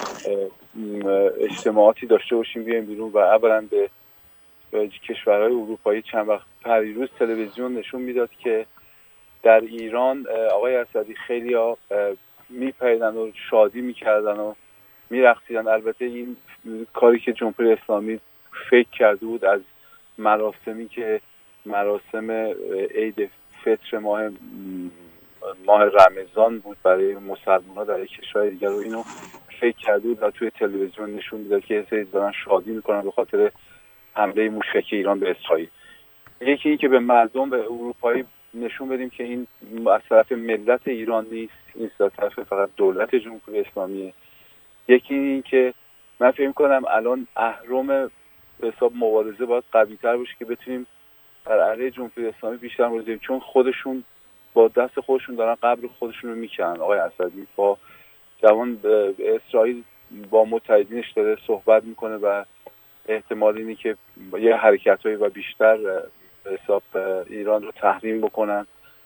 اجتماعاتی داشته باشیم بیایم بیرون و اولا به کشورهای اروپایی. چند وقت پریروز تلویزیون نشون میداد که در ایران آقای اسدی خیلی ها میپریدن و شادی میکردن و میرقصیدن. البته این کاری که جمهوری اسلامی فکر کرده بود از مراسمی که مراسم عید فطر ماه رمضان بود برای مسلمان‌ها در کشور دیگر و اینو فکر کرده بود و توی تلویزیون نشون میداد که سری دارن شادی میکنن به خاطر حمله موشکی ایران به اسرائیل. یکی این که به مردم به اروپایی نشون بدیم که این از طرف ملت ایران نیست، این از طرف فقط دولت جمهوری اسلامیه. یکی این که من فکر می‌کنم الان اهرم به حساب مبارزه باید قوی‌تر باشه که بتونیم در علیه جمهوری اسلامی بیشتر مبارزه کنیم، چون خودشون با دست خودشون دارن قبر خودشون رو میکنن. آقای اسدی با جوان اسرائیل با متحدینش داره صحبت میکنه و احتمال اینه که یه حرکت‌هایی و بیشتر حساب ایران رو تحریم بکنن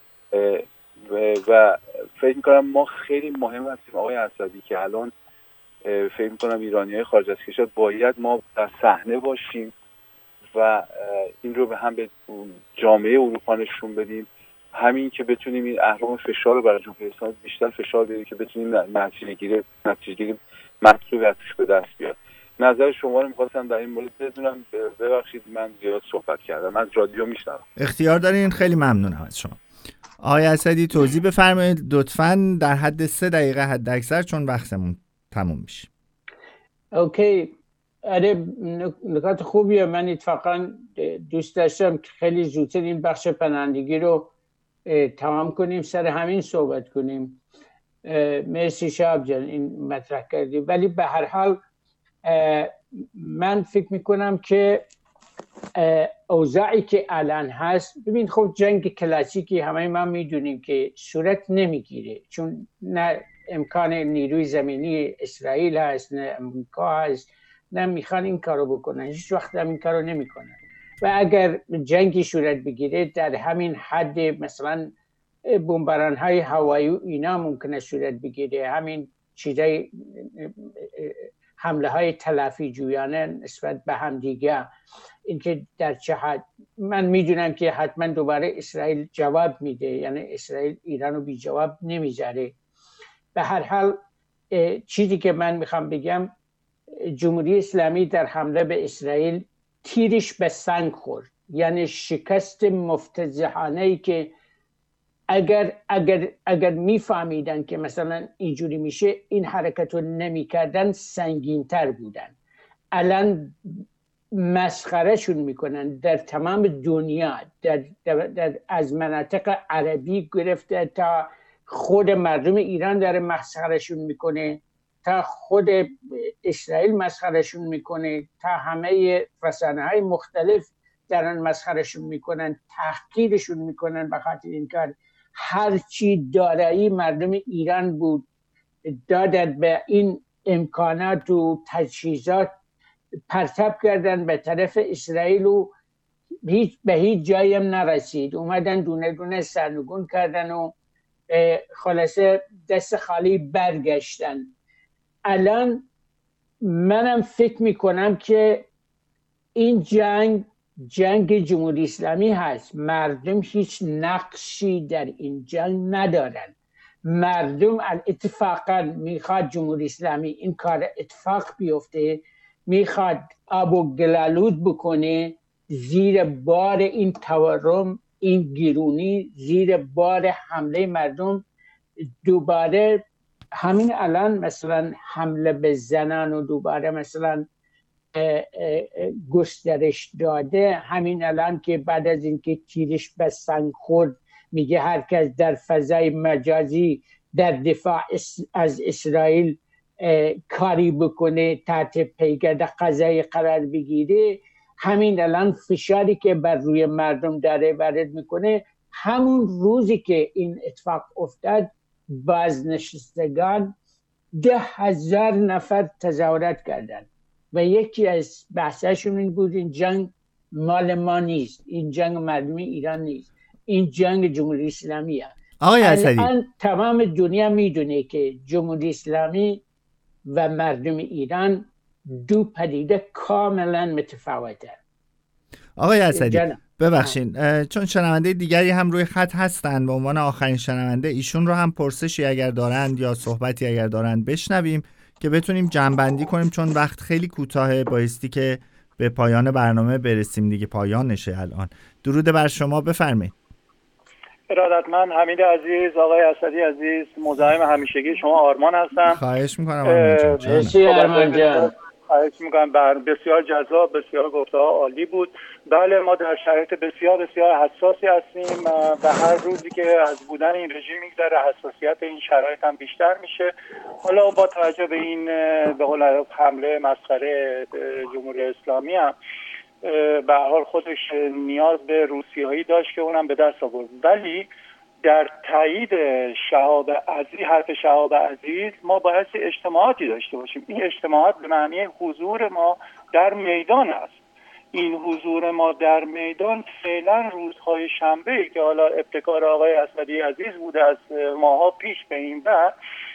و فکر میکنم ما خیلی مهم هستیم آقای اسدی که الان فکر میکنم ایرانی‌های خارج از کشور باید ما در صحنه باشیم و این رو هم به جامعه اروپا نشون بدیم، همین که بتونیم این اهرم فشار رو برای جمهوری اسلامی بیشتر فشار بدیم که بتونیم نتیجه‌گیری مطلوبی ازش به دست بیاد. نظر شما رو می‌خواستم در این مورد بدونم. ببخشید من زیاد صحبت کردم، من از رادیو میشنوم. اختیار دارین. خیلی ممنونم از شما. آقای اسدی توضیح بفرمایید لطفاً در حد 3 دقیقه حد اکثر، چون وقتمون تموم میشه. اوکی. آره، نکات خوبیه. من اتفاقا دوست داشتم که خیلی زودتر این بخش پناهندگی رو تمام کنیم، سر همین صحبت کنیم. مرسی شهاب جان این مطرح کردی. ولی به هر حال من فکر میکنم که اوضاعی که الان هست، ببین خب جنگ کلاسیکی همه ما میدونیم که صورت نمیگیره، چون نه امکان نیروی زمینی اسرائیل هست نه امریکا هست، نه میخوان این کارو بکنن، هیچ وقت هم این کارو نمیکنن. و اگر جنگی صورت بگیره در همین حد، مثلا بمباران های هوایی اینا ممکنه صورت بگیره، همین چیزای حمله های تلافی جویانه نسبت به هم دیگه. اینکه در چه حد، من میدونم که حتما دوباره اسرائیل جواب میده، یعنی اسرائیل ایران رو بی جواب نمیذاره. به هر حال چیزی که من میخوام بگم، جمهوری اسلامی در حمله به اسرائیل تیرش به سنگ خورد، یعنی شکست مفتضحانه‌ای که اگر میفهمیدن که مثلا اینجوری میشه این حرکت رو نمیکردن، سنگین‌تر بودن. الان مسخرهشون میکنن در تمام دنیا، در از مناطق عربی گرفته تا خود مردم ایران داره مسخرهشون میکنه، تا خود اسرائیل مسخرهشون میکنه، تا همه رسانه‌های مختلف دارن مسخرهشون میکنن، تحقیرشون میکنن به خاطر این کار. هرچی دارایی مردم ایران بود دادن به این امکانات و تجهیزات پرتاب کردن به طرف اسرائیل و به هیچ جایی هم نرسید. اومدن دونه دونه سرنگون کردن و خلاصه دست خالی برگشتن. الان منم فکر میکنم که این جنگ جمهوری اسلامی هست. مردم هیچ نقشی در این جنگ ندارن. مردم اتفاقا میخواد جمهوری اسلامی این کار اتفاق بیفته، میخواد آب و گلالود بکنه زیر بار این تورم، این گیرونی، زیر بار حمله مردم. دوباره همین الان مثلا حمله به زنان و دوباره مثلا گسترش داده. همین الان که بعد از اینکه تیرش به سنگ خورد میگه هر کس در فضای مجازی در دفاع از اسرائیل کاری بکنه تحت پیگرد قضایی قرار بگیره. همین الان فشاری که بر روی مردم داره وارد میکنه. همون روزی که این اتفاق افتاد بازنشستگان 10,000 نفر تظاهرات کردند و یکی از بحثشون این بود این جنگ مال ما نیست، این جنگ مردم ایران نیست، این جنگ جمهوری اسلامی هست. آقای اسدی، الان تمام دنیا میدونه که جمهوری اسلامی و مردم ایران دو پدیده کاملا متفاوته. آقای اسدی ببخشید چون شنونده دیگری هم روی خط هستن، به عنوان آخرین شنونده ایشون رو هم پرسشی اگر دارند یا صحبتی اگر دارند بشنویم که بتونیم جمع‌بندی کنیم، چون وقت خیلی کوتاهه، بایستی که به پایان برنامه برسیم دیگه، پایانشه الان. درود بر شما، بفرمایید. ارادتمند حمید عزیز، آقای اسدی عزیز، مزاحم همیشگی شما آرمان هستم. خواهش میکنم آرمان جان. خواهش میکنم. بسیار جذاب، بسیار گفته‌ها عالی بود. بله ما در شرایط بسیار بسیار حساسی هستیم و هر روزی که از بودن این رژیم میگذره حساسیت این شرایط هم بیشتر میشه. حالا با توجه به این به قول حمله مسخره جمهوری اسلامی هم به هر حال خودش نیاز به روسیایی داشت که اونم به دست آورد. ولی در تایید حرف شهاب عزیز ما باید اجتماعاتی داشته باشیم. این اجتماعات به معنی حضور ما در میدان است. این حضور ما در میدان فعلا روزهای شنبه که حالا ابتکار آقای اسدی عزیز بوده از ماها پیش به این بعد،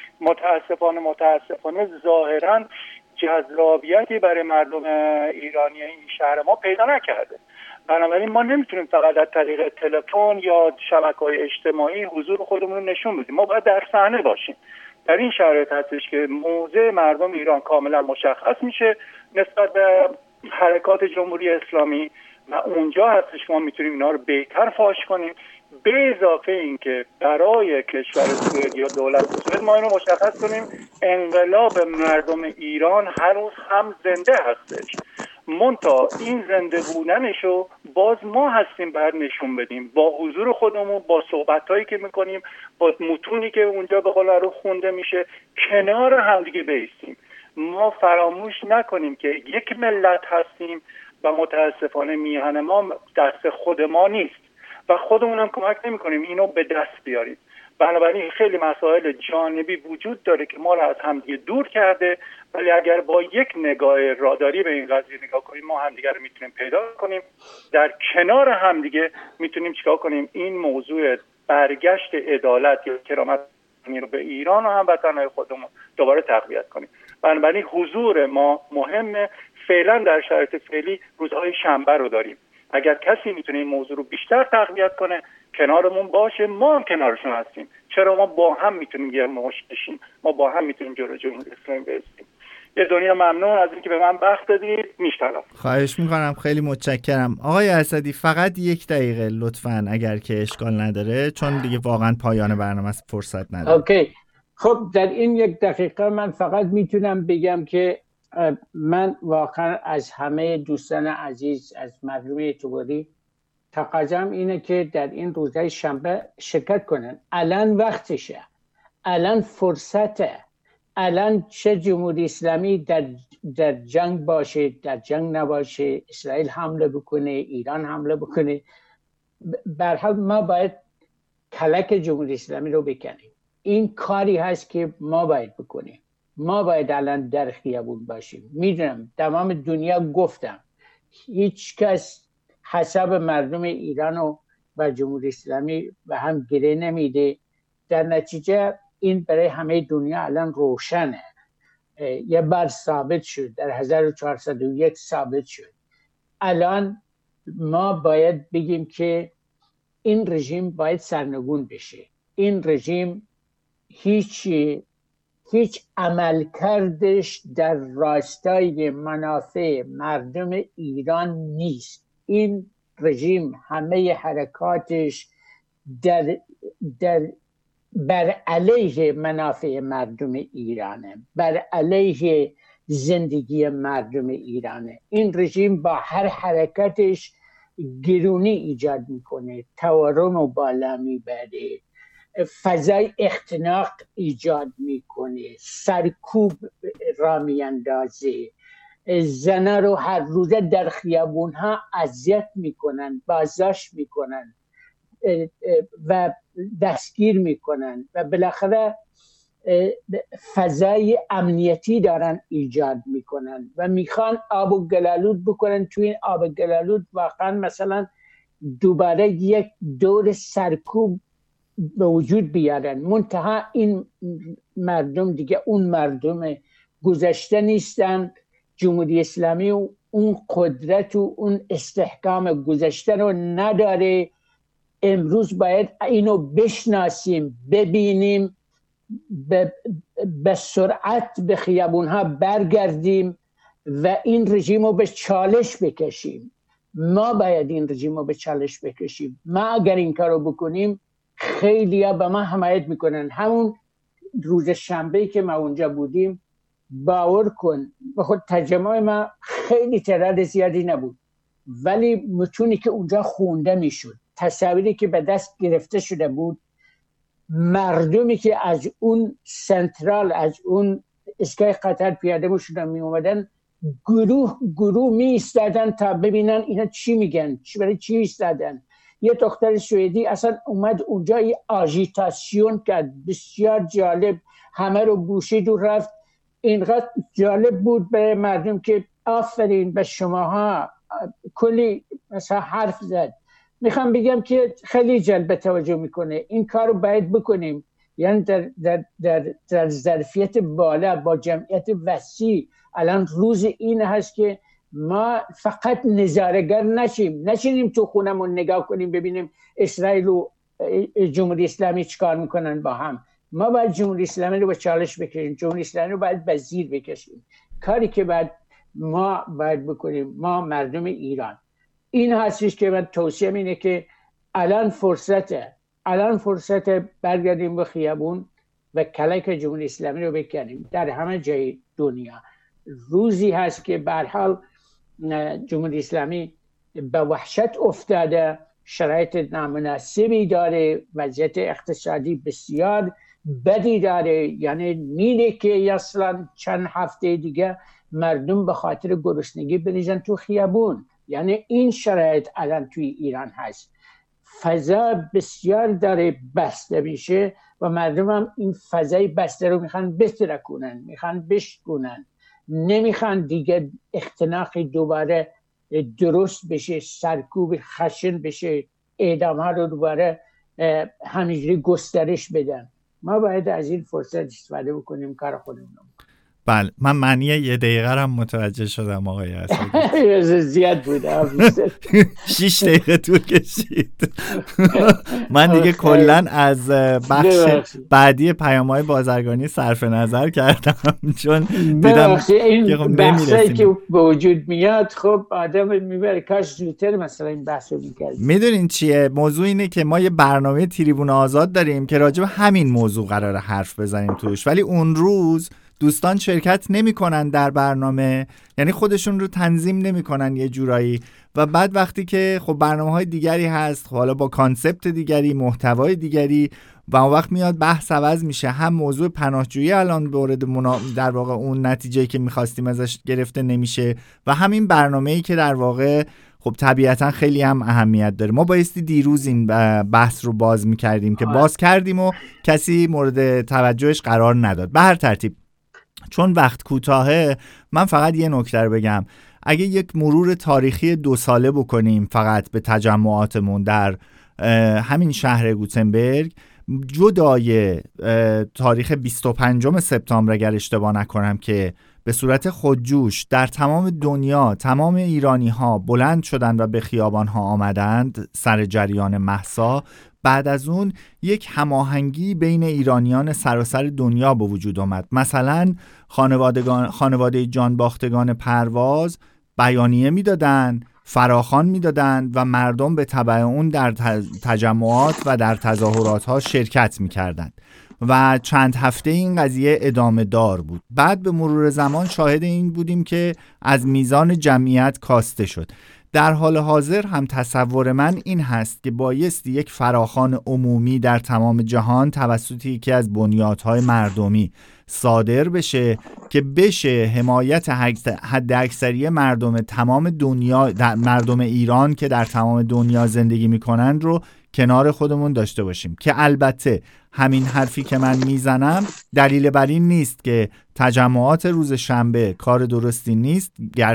متاسفانه ظاهراً جذابیتی برای مردم ایرانی این شهر ما پیدا نکرده. بنابراین ما نمیتونیم فقط از طریق تلفن یا شبکه‌های اجتماعی حضور خودمون رو نشون بدیم. ما باید در صحنه باشیم. در این شرایط هستش که موضع مردم ایران کاملا مشخص میشه نسبت به حرکات جمهوری اسلامی و اونجا هستش که ما میتونیم اینا رو بهتر فاش کنیم. به اضافه این که برای کشور سوئد یا دولت سوئد ما اینو مشخص کنیم انقلاب مردم ایران هنوز هم زنده هستش. منتها این زنده بودنشو باز ما هستیم باید نشون بدیم با حضور خودمون، با صحبتایی که میکنیم، با متونی که اونجا به قول رو خونده میشه، کنار همدیگه بایستیم. ما فراموش نکنیم که یک ملت هستیم و متاسفانه میهن ما دست خود ما نیست و خودمون هم کمک نمی کنیم اینو به دست بیاریم. بنابراین خیلی مسائل جانبی وجود داره که ما رو از همدیگه دور کرده، ولی اگر با یک نگاه راداری به این قضیه نگاه کنیم ما همدیگه رو میتونیم پیدا کنیم، در کنار همدیگه میتونیم چیکار کنیم این موضوع برگشت عدالت یا کرامت رو به ایران و هموطنهای خودمون دوباره تقویت کنیم. بنابراین حضور ما مهمه. فعلا در شرایط فعلی روزهای شنبه رو داریم. اگر کسی میتونه این موضوع رو بیشتر تقویت کنه کنارمون باشه، ما هم کنارشون هستیم. چرا ما با هم میتونیم یه مشت بشیم، ما با هم میتونیم جلو جمهوری اسلامی برسیم. یه دنیا ممنون از اینکه به من وقت دادید. میشترم. خواهش میکنم، خیلی متشکرم. آقای اسدی فقط 1 دقیقه لطفاً اگر که اشکال نداره، چون دیگه واقعا پایان برنامه است، فرصت نداره. اوکی. خب در این 1 دقیقه من فقط میتونم بگم که من واقعا از همه دوستان عزیز، از مردم اعتباری تقاضام اینه که در این روزهای شنبه شرکت کنن. الان وقتشه، الان فرصته. الان چه جمهوری اسلامی در جنگ باشه، در جنگ نباشه، اسرائیل حمله بکنه، ایران حمله بکنه، به هر حال ما باید کلک جمهوری اسلامی رو بکنیم. این کاری هست که ما باید بکنیم. ما باید الان در خیابون باشیم. میدونم تمام دنیا گفتم هیچ کس حساب مردم ایران و جمهوری اسلامی به هم گره نمیده. در نتیجه این برای همه دنیا الان روشنه. یه بار ثابت شد، در 1401 ثابت شد. الان ما باید بگیم که این رژیم باید سرنگون بشه. این رژیم هیچ عمل کردش در راستای منافع مردم ایران نیست. این رژیم همه حرکاتش بر علیه منافع مردم ایرانه، بر علیه زندگی مردم ایرانه. این رژیم با هر حرکتش گرونی ایجاد میکنه، تورم رو بالا میبره، فضای اختناق ایجاد میکنه، سرکوب را میاندازه، زنها رو هر روزه در خیابون ها اذیت میکنن، بازداشت میکنن و دستگیر میکنن و بالاخره فضای امنیتی دارن ایجاد میکنن و میخوان آب و گلالود بکنن. توی این آب و گلالود واقعا مثلا دوباره یک دور سرکوب به وجود بیارن. منتها این مردم دیگه اون مردم گذشته نیستن. جمهوری اسلامی و اون قدرت و اون استحکام گذشته رو نداره. امروز باید اینو بشناسیم، ببینیم، به سرعت به خیابونها برگردیم و این رژیم رو به چالش بکشیم. ما باید این رژیم رو به چالش بکشیم. ما اگر این کار رو بکنیم خیلی ها به ما حمایت میکنن. همون روز شنبه که ما اونجا بودیم، باور کن به خود ترجمه ما خیلی تعداد زیادی نبود، ولی متونی که اونجا خونده میشد، تصاویری که به دست گرفته شده بود، مردمی که از اون سنترال، از اون اسکای قطر پیاده میشدن می اومدن، گروه می ایستادن تا ببینن اینا چی میگن، برای چی ایستادن. یه دختر سوئدی اصلا اومد اونجا یه آژیتاسیون کرد، بسیار جالب، همه رو بوسید و رفت. اینقدر جالب بود به مردم که آفرین به شماها، کلی مثلا حرف زد. میخوام بگم که خیلی جلب توجه میکنه. این کار رو باید بکنیم، یعنی در ظرفیت بالا با جمعیت وسیع. الان روز این هست که ما فقط نظاره‌گر نشینیم تو خونمون نگاه کنیم ببینیم اسرائیل و جمهوری اسلامی چیکار میکنن با هم. ما باید جمهوری اسلامی رو به چالش بکشیم، جمهوری اسلامی رو باید به زیر بکشیم. کاری که ما باید بکنیم، ما مردم ایران، این هستش که من توصیه اینه که الان فرصته برگردیم به خیابون و کلک جمهوری اسلامی رو بکنیم در همه جای دنیا. روزی هست که به هر حال جمهوری اسلامی به وحشت افتاده، شرایط نامناسبی داره، وضعیت اقتصادی بسیار بدی داره، یعنی میره که اصلا چند هفته دیگه مردم به خاطر گرسنگی بریزن تو خیابون. یعنی این شرایط الان توی ایران هست. فضا بسیار داره بسته میشه و مردم هم این فضای بسته رو میخوان بترکونن، میخوان بشکنن، نمیخوان دیگه اختناقی دوباره درست بشه، سرکوب خشن بشه، اعدام ها رو دوباره همینجوری گسترش بدن. ما باید از این فرصت استفاده بکنیم، کار خودمون. بله، من معنی 1 دقیقه هم متوجه شدم آقای اسدی. زیاد بود 6 دقیقه طول کشید. من دیگه کلن از بخش بعدی پیام‌های بازرگانی صرف نظر کردم، چون دیدم این بحثایی که به وجود میاد خب آدم میبره کاش زودتر مثلا این بحث رو میکرد. میدونین چیه موضوع؟ اینه که ما یه برنامه تریبون آزاد داریم که راجع به همین موضوع قراره حرف بزنیم توش، ولی اون روز دوستان شرکت نمی‌کنن در برنامه، یعنی خودشون رو تنظیم نمی‌کنن یه جورایی، و بعد وقتی که خب برنامه‌های دیگری هست، حالا با کانسپت دیگری، محتوای دیگری، و اون وقت میاد بحث عوض میشه. هم موضوع پناهجویی الان در واقع اون نتیجه‌ای که می‌خواستیم ازش گرفته نمیشه، و همین برنامه‌ای که در واقع خب طبیعتا خیلی هم اهمیت داره. ما بایستی دیروز این بحث رو باز می‌کردیم که باز کردیم و کسی مورد توجهش قرار نداد. به هر ترتیب چون وقت کوتاهه، من فقط یه نکته رو بگم. اگه یک مرور تاریخی 2 ساله بکنیم فقط به تجمعاتمون در همین شهر گوتنبرگ، جدای تاریخ 25 سپتامبر اگر اشتباه نکنم که به صورت خودجوش در تمام دنیا تمام ایرانی ها بلند شدند و به خیابان ها آمدند سر جریان مهسا، بعد از اون یک هماهنگی بین ایرانیان سراسر دنیا به وجود آمد. مثلا خانواده جانباختگان پرواز بیانیه میدادن، فراخوان میدادن و مردم به تبع اون در تجمعات و در تظاهرات ها شرکت میکردند و چند هفته این قضیه ادامه دار بود. بعد به مرور زمان شاهد این بودیم که از میزان جمعیت کاسته شد. در حال حاضر هم تصور من این هست که بایستی یک فراخوان عمومی در تمام جهان توسط یکی از بنیادهای مردمی صادر بشه که بشه حمایت حد اکثری مردم تمام دنیا، مردم ایران که در تمام دنیا زندگی میکنند رو کنار خودمون داشته باشیم. که البته همین حرفی که من میزنم دلیل بر این نیست که تجمعات روز شنبه کار درستی نیست،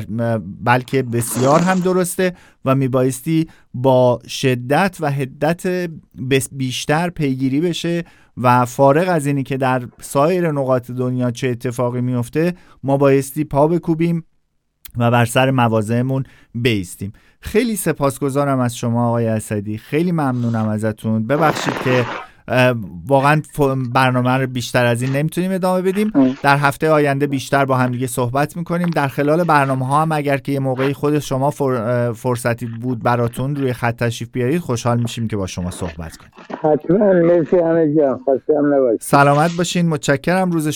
بلکه بسیار هم درسته و میبایستی با شدت و حدت بیشتر پیگیری بشه و فارغ از اینی که در سایر نقاط دنیا چه اتفاقی میفته، ما بایستی پا بکوبیم و بر سر مواضعمون بیستیم. خیلی سپاسگزارم از شما آقای اسدی، خیلی ممنونم ازتون. ببخشید که واقعا برنامه رو بیشتر از این نمیتونیم ادامه بدیم. در هفته آینده بیشتر با هم دیگه صحبت میکنیم. در خلال برنامه ها هم اگر که یه موقعی خود شما فرصتی بود براتون روی خط تشریف بیارید، خوشحال میشیم که با شما صحبت کنیم. حتما. مرسی همه جان، خسته هم نباشید. سلامت باشین، متشکرم. روز